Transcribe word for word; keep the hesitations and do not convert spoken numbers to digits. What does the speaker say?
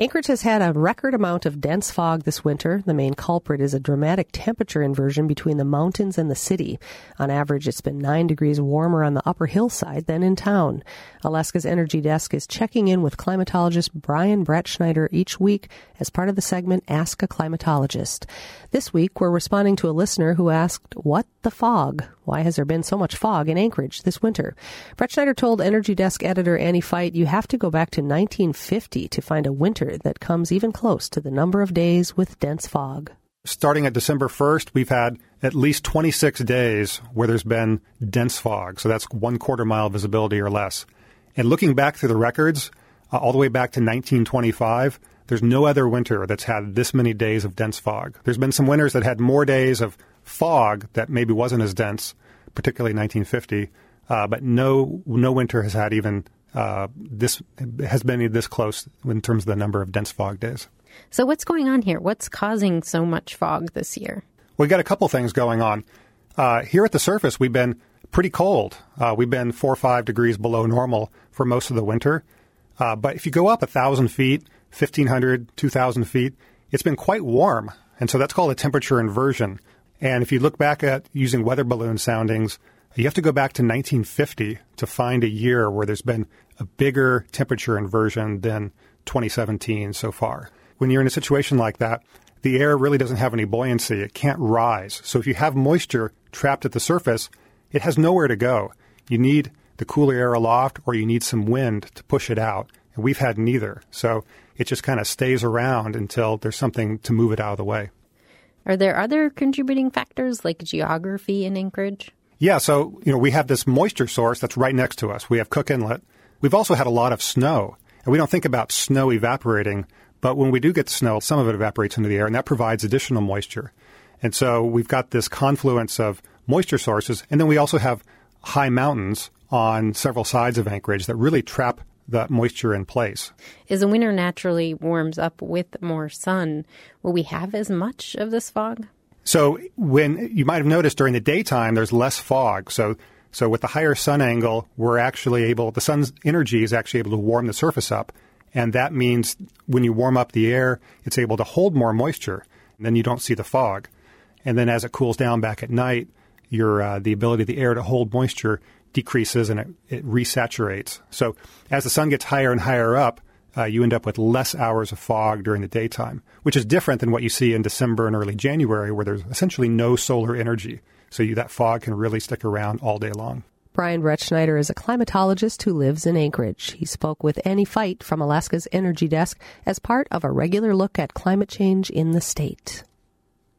Anchorage has had a record amount of dense fog this winter. The main culprit is a dramatic temperature inversion between the mountains and the city. On average, it's been nine degrees warmer on the upper hillside than in town. Alaska's Energy Desk is checking in with climatologist Brian Brettschneider each week as part of the segment Ask a Climatologist. This week, we're responding to a listener who asked, what the fog? Why has there been so much fog in Anchorage this winter? Brettschneider told Energy Desk editor Annie Feit, you have to go back to nineteen fifty to find a winter that comes even close to the number of days with dense fog. Starting at December first, we've had at least twenty-six days where there's been dense fog. So that's one quarter mile visibility or less. And looking back through the records, uh, all the way back to nineteen twenty-five, there's no other winter that's had this many days of dense fog. There's been some winters that had more days of fog that maybe wasn't as dense, particularly nineteen fifty, uh, but no no winter has had even uh, this has been this close in terms of the number of dense fog days. So what's going on here? What's causing so much fog this year? We've got a couple things going on. Uh, here at the surface, we've been pretty cold. Uh, we've been four or five degrees below normal for most of the winter. Uh, but if you go up one thousand feet, fifteen hundred, two thousand feet, it's been quite warm. And so that's called a temperature inversion. And if you look back at using weather balloon soundings, you have to go back to nineteen fifty to find a year where there's been a bigger temperature inversion than twenty seventeen so far. When you're in a situation like that, the air really doesn't have any buoyancy. It can't rise. So if you have moisture trapped at the surface, it has nowhere to go. You need the cooler air aloft or you need some wind to push it out. And we've had neither. So it just kind of stays around until there's something to move it out of the way. Are there other contributing factors like geography in Anchorage? Yeah, so, you know, we have this moisture source that's right next to us. We have Cook Inlet. We've also had a lot of snow. And we don't think about snow evaporating, but when we do get snow, some of it evaporates into the air, and that provides additional moisture. And so we've got this confluence of moisture sources, and then we also have high mountains on several sides of Anchorage that really trap that moisture in place. As the winter naturally warms up with more sun, will we have as much of this fog? So when you might have noticed during the daytime, there's less fog. So so with the higher sun angle, we're actually able, the sun's energy is actually able to warm the surface up. And that means when you warm up the air, it's able to hold more moisture. And then you don't see the fog. And then as it cools down back at night, your uh, the ability of the air to hold moisture decreases and it, it resaturates. So as the sun gets higher and higher up, uh, you end up with less hours of fog during the daytime, which is different than what you see in December and early January, where there's essentially no solar energy. So you, that fog can really stick around all day long. Brian Brettschneider is a climatologist who lives in Anchorage. He spoke with Annie Feit from Alaska's Energy Desk as part of a regular look at climate change in the state.